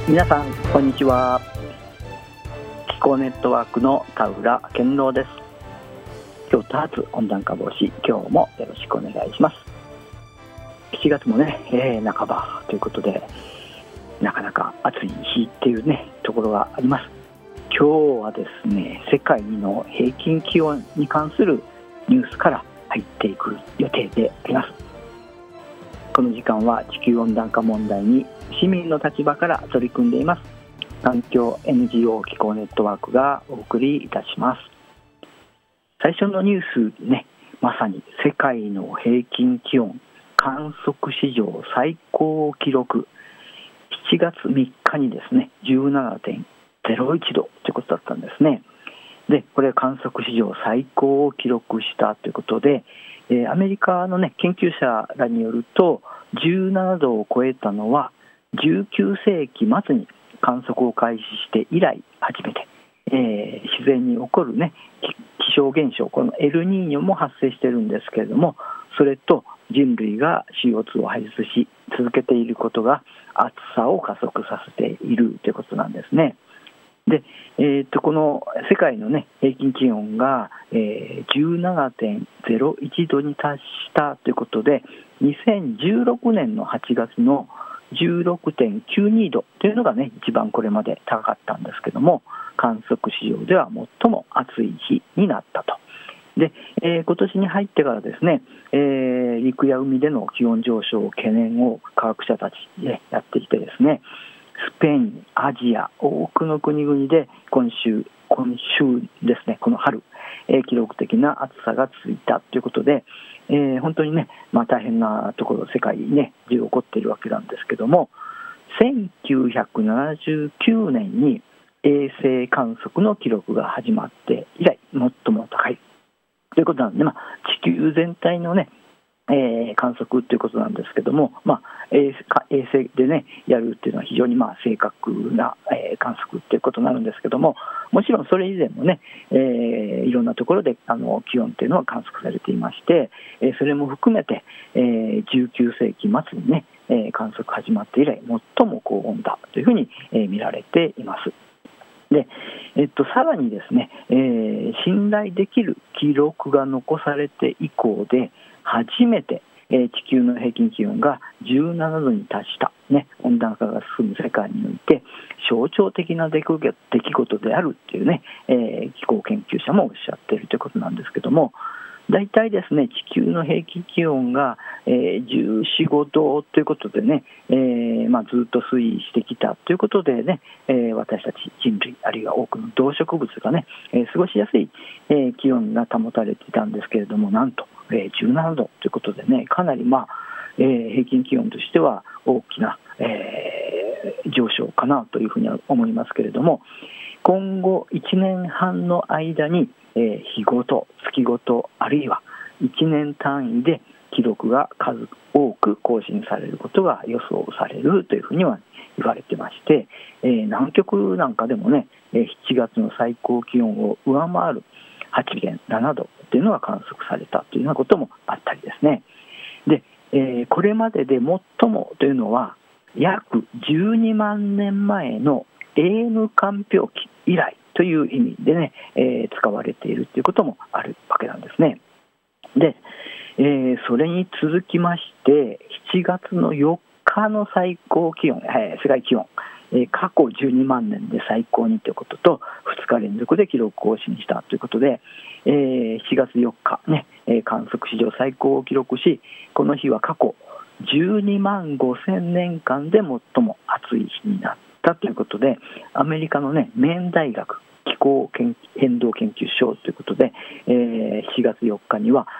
皆さんこんにちは。気候ネットワークの田浦健郎です。今日多発温暖化防止、今日もよろしくお願いします。7月もね、半ばということで、なかなか暑い日っていうねところがあります。今日はですね、世界の平均気温に関するニュースから入っていく予定であります。この時間は地球温暖化問題に市民の立場から取り組んでいます環境 NGO 気候ネットワークがお送りいたします。最初のニュースね、まさに世界の平均気温観測史上最高記録、7月3日にですね 17.01 度ということだったんですね。でこれは観測史上最高を記録したということで、アメリカの、研究者らによると17度を超えたのは19世紀末に観測を開始して以来初めて、自然に起こる、気象現象、このエルニーニョも発生しているんですけれども、それと人類が CO2 を排出し続けていることが暑さを加速させているということなんですね。でこの世界の、平均気温が、17.01 度に達したということで、2016年の8月の 16.92 度というのが、一番これまで高かったんですけども、観測史上では最も暑い日になったと。で今年に入ってからですね、陸や海での気温上昇懸念を科学者たちでやってきてですね、スペイン、アジア、多くの国々で今週ですね、この春、記録的な暑さが続いたということで、本当にね、大変なところ世界に中起こっているわけなんですけども、1979年に衛星観測の記録が始まって以来最も高いということなので、地球全体の観測ということなんですけども、衛星でやるっていうのは非常に正確な観測ということになるんですけども、もちろんそれ以前もいろんなところで気温というのは観測されていまして、それも含めて19世紀末に観測始まって以来最も高温だというふうに見られています。でさらにですね、信頼できる記録が残されて以降で初めて、地球の平均気温が17度に達した、温暖化が進む世界において象徴的な出来事であるという気候研究者もおっしゃっているということなんですけども、大体ですね、地球の平均気温が、14、15度ということでずっと推移してきたということで私たち人類あるいは多くの動植物が過ごしやすい、気温が保たれていたんですけれども、なんと、17度ということでかなり平均気温としては大きな、上昇かなというふうには思いますけれども、今後1年半の間に日ごと月ごとあるいは1年単位で記録が数多く更新されることが予想されるというふうには言われてまして、南極なんかでも7月の最高気温を上回る 8.7 度というのが観測されたというようなこともあったりですね。で、これまでで最もというのは約12万年前のAM 間氷期以来という意味で使われているということもあるわけなんですね。で、それに続きまして7月の4日の最高気温、世界気温、過去12万年で最高にということと2日連続で記録更新したということで、7月4日、観測史上最高を記録し、この日は過去12万5000年間で最も暑い日になったということで、アメリカのメーン大学気候変動研究所ということで、4月4日には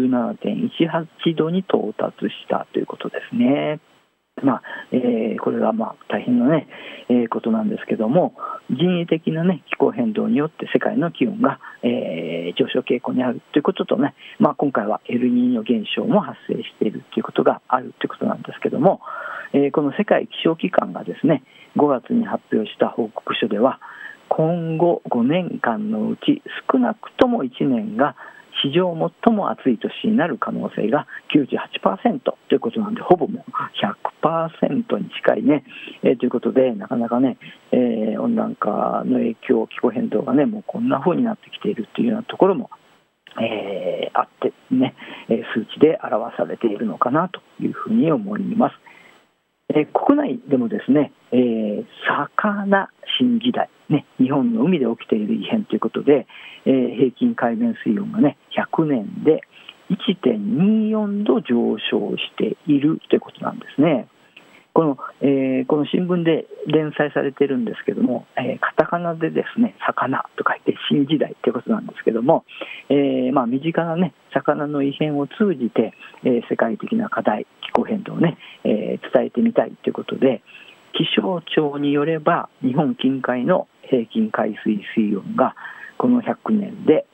17.18 度に到達したということですね。これが大変なことなんですけども、人為的な気候変動によって世界の気温が上昇傾向にあるということと今回はエルニーニョ現象も発生しているということがあるということなんですけども、この世界気象機関がですね5月に発表した報告書では、今後5年間のうち少なくとも1年が史上最も暑い年になる可能性が 98% ということなんで、ほぼもう 100% に近いね、ということで、なかなかね、温暖化の影響、気候変動がね、もうこんな風になってきているというようなところも、あってね、数値で表されているのかなというふうに思います。国内でもですね、魚新時代、ね、日本の海で起きている異変ということで、平均海面水温がね、100年で 1.24 度上昇しているということなんですね。この新聞で連載されているんですけども、カタカナでですね、魚と書いて新時代ということなんですけども、身近なね、魚の異変を通じて、世界的な課題、気候変動をね、伝えてみたいということで、気象庁によれば、日本近海の平均海水水温がこの100年で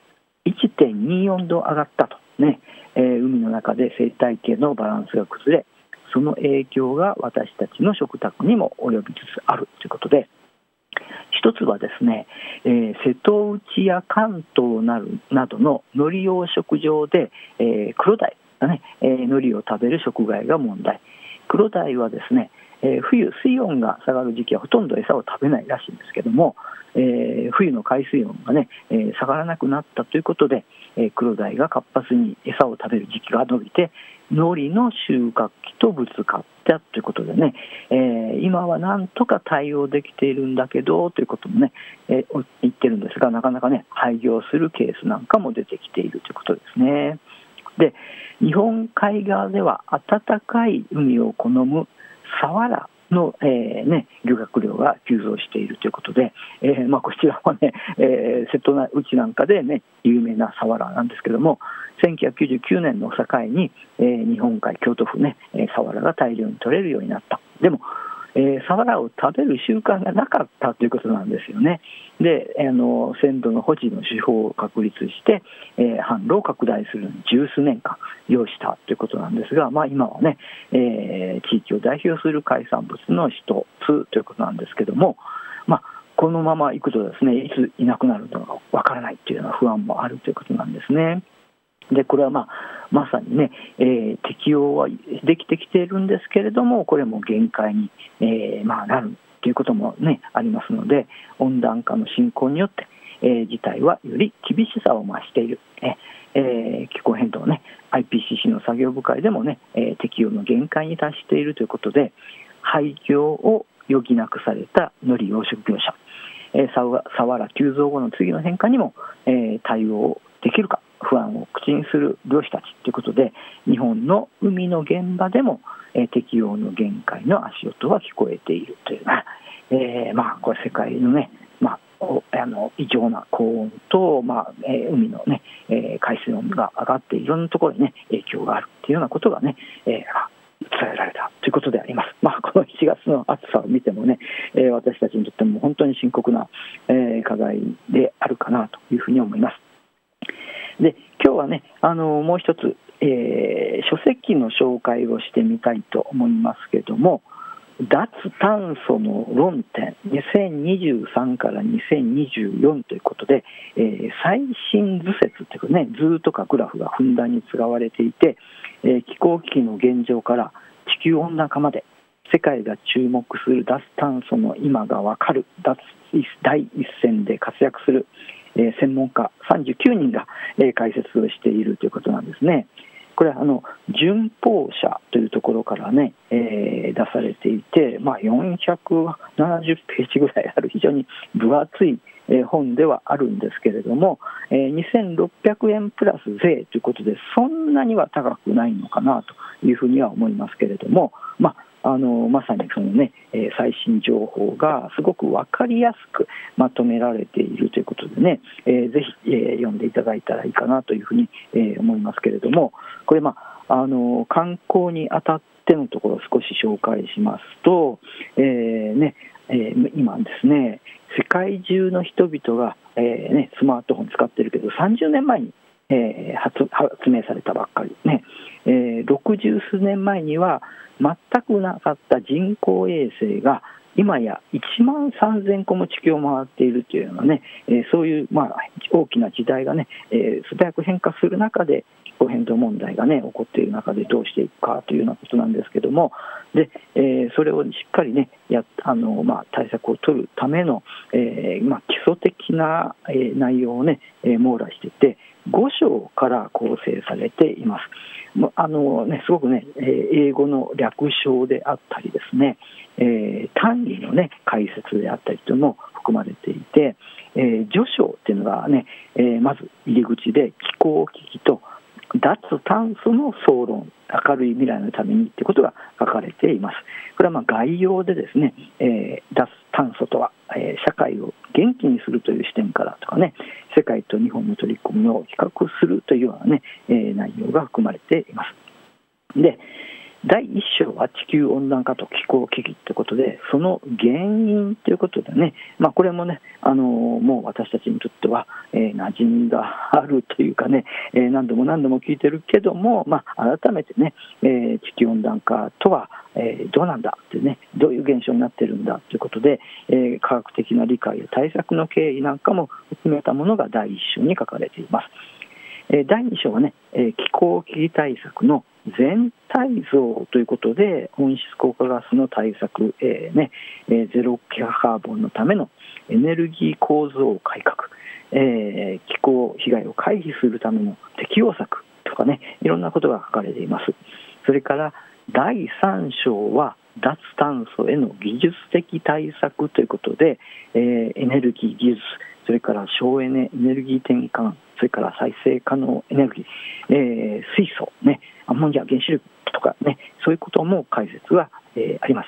1.24 度上がったとね、海の中で生態系のバランスが崩れ、その影響が私たちの食卓にも及びつつあるということで、一つはですね、瀬戸内や関東などの海苔養殖場で、クロダイがね、海苔を食べる食害が問題。クロダイはですね、冬水温が下がる時期はほとんど餌を食べないらしいんですけども、冬の海水温がね、下がらなくなったということで、クロダイが活発に餌を食べる時期が延びて、海苔の収穫期とぶつかったということでね、今はなんとか対応できているんだけどということもね、言ってるんですが、なかなかね、廃業するケースなんかも出てきているということですね。で、日本海側では暖かい海を好むサワラの、漁獲量が急増しているということで、こちらはね、瀬戸内なんかでね、有名なサワラなんですけども、1999年の境に、日本海京都府ね、サワラが大量に取れるようになった。でもサワラを食べる習慣がなかったということなんですよね。で、鮮度の保持の手法を確立して、販路を拡大するのに十数年間要したということなんですが、今はね、地域を代表する海産物の一つということなんですけども、このままいくとですね、いついなくなるのかわからないというような不安もあるということなんですね。でこれはまさにね、適用はできてきているんですけれども、これも限界に、なるということも、ね、ありますので、温暖化の進行によって、事態はより厳しさを増している、気候変動ね、IPCC の作業部会でもね、適用の限界に達しているということで、廃業を余儀なくされた海苔養殖業者、サワラ急増後の次の変化にも、対応できるか不安を口にする漁師たちということで、日本の海の現場でも、適用の限界の足音は聞こえているというような、これ世界のね、異常な高温と、海のね、海水温が上がっていろんなところにね影響があるというようなことがね、伝えられたということであります。この7月の暑さを見てもね、私たちにとっても本当に深刻な、課題であるかなというふうに思います。で、今日はね、もう一つ、書籍の紹介をしてみたいと思いますけれども、脱炭素の論点2023から2024ということで、最新図説というかね、図とかグラフがふんだんに使われていて、気候危機の現状から地球温暖化まで世界が注目する脱炭素の今が分かる第一線で活躍する専門家39人が解説をしているということなんですね。これは順法社というところからね、出されていて、470ページぐらいある非常に分厚い本ではあるんですけれども、2600円プラス税ということで、そんなには高くないのかなというふうには思いますけれども、まさにそのね、最新情報がすごく分かりやすくまとめられているということでね、ぜひ、読んでいただいたらいいかなというふうに、思いますけれども、これ観光にあたってのところを少し紹介しますと、今ですね、世界中の人々が、スマートフォン使ってるけど30年前に発明されたばっかりね、60数年前には全くなかった人工衛星が今や1万3000個も地球を回っているというようなね、そういう、大きな時代がね、素早く変化する中で気候変動問題がね起こっている中でどうしていくかというようなことなんですけども、で、それをしっかりね対策を取るための、基礎的な、内容をね、網羅していて5章から構成されています。すごくね、英語の略称であったりですね、単位のね解説であったりというのも含まれていて、序章っていうのがね、まず入り口で気候危機と脱炭素の総論、明るい未来のためにということが書かれています。これは概要でですね、脱炭素とは、社会を元気にするという視点からとかね、世界と日本の取り組みを比較するというようなね、内容が含まれています。で、第1章は地球温暖化と気候危機ということで、その原因ということでね、これもね、もう私たちにとっては、馴染みがあるというかね、何度も聞いてるけども、改めてね、地球温暖化とは、どうなんだってね、どういう現象になってるんだということで、科学的な理解や対策の経緯なんかも含めたものが第1章に書かれています。第2章はね、気候危機対策の全体像ということで、温室効果ガスの対策、ゼロカーボンのためのエネルギー構造改革、気候被害を回避するための適応策とかね、いろんなことが書かれています。それから第3章は脱炭素への技術的対策ということで、エネルギー技術、それから省エネエネルギー転換、それから再生可能エネルギー、水素、ね、アンモニア原子力とかね、そういうことも解説が、あります。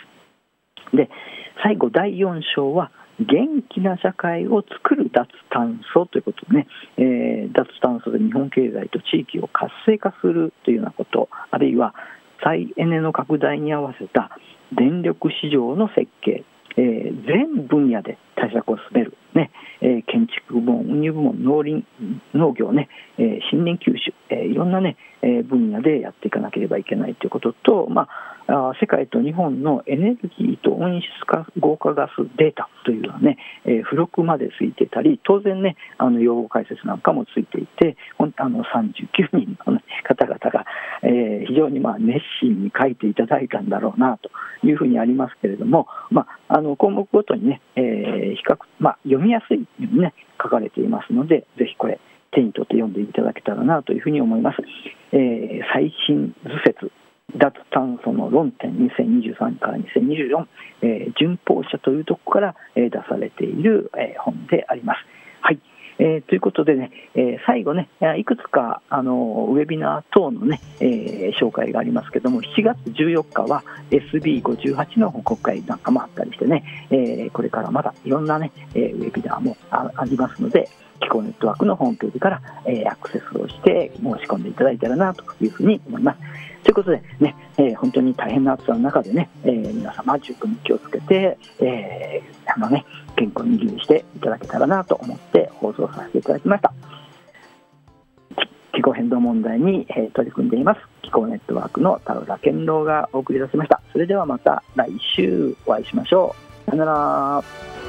で、最後第4章は元気な社会を作る脱炭素ということでね、脱炭素で日本経済と地域を活性化するというようなこと、あるいは再エネの拡大に合わせた電力市場の設計、全分野で対策を進める、ね、建築部門、運輸部門、農業ね、森林吸収、いろんなね、分野でやっていかなければいけないということと、世界と日本のエネルギーと温室効果ガスデータというのはね、付録までついてたり、当然ね、用語解説なんかもついていて、39人の、方々が、非常に熱心に書いていただいたんだろうなというふうにありますけれども、項目ごとにね、比較、読みやすいようにね書かれていますので、ぜひこれ手に取って読んでいただけたらなというふうに思います。最新図説脱炭素の論点2023から2024、順法社というところから、出されている、本であります。はい、ということでね、最後ね、いくつかウェビナー等のね、紹介がありますけども、7月14日は SB58 の報告会なんかもあったりしてね、これからまだいろんなね、ウェビナーも ありますので、気候ネットワークのホームページから、アクセスをして申し込んでいただいたらなというふうに思います。ということでね、本当に大変な暑さの中でね、皆様十分に気をつけて、健康に留意していただけたらなと思って放送させていただきました。気候変動問題に、取り組んでいます気候ネットワークの田浦健郎がお送りいたしました。それではまた来週お会いしましょう。さよなら。